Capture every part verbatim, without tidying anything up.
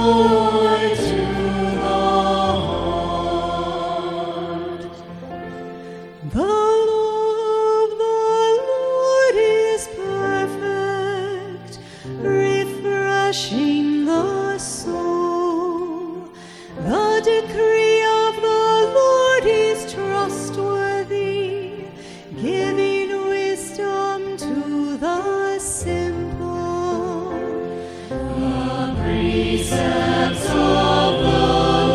to the heart. The law of the Lord is perfect, refreshing the soul. The decree of the Lord is trustworthy, giving wisdom to the simple. The precepts of the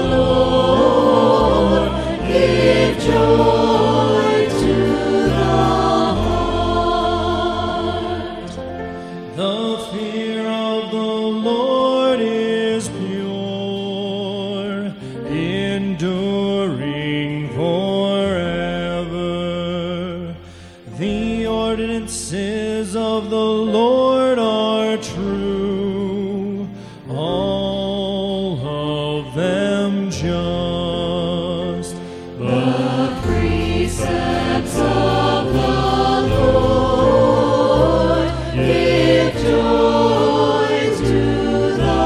Lord give joy to the heart. The fear of the Lord is pure, enduring forever. The ordinances of the Lord are true, all of them just. The precepts of the Lord give joy to the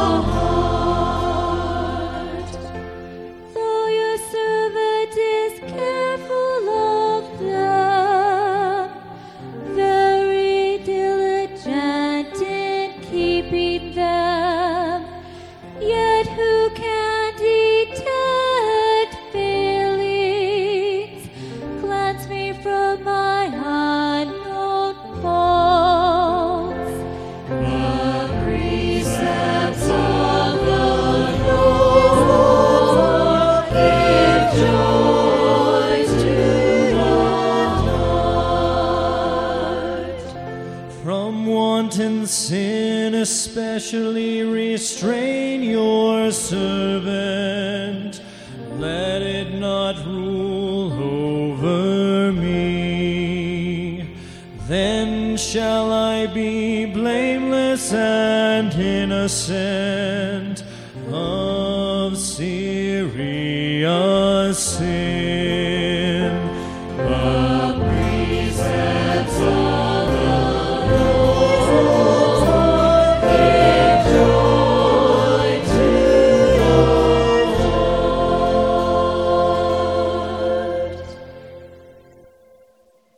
heart. Though your servant is careful of them, very diligent in keeping them, yet who can detect failings? Cleanse me from my unknown faults. The precepts of the Lord give joy to the heart. From wanton sin especially restrain your servant. Let it not rule over me. Then shall I be blameless and innocent of serious sin.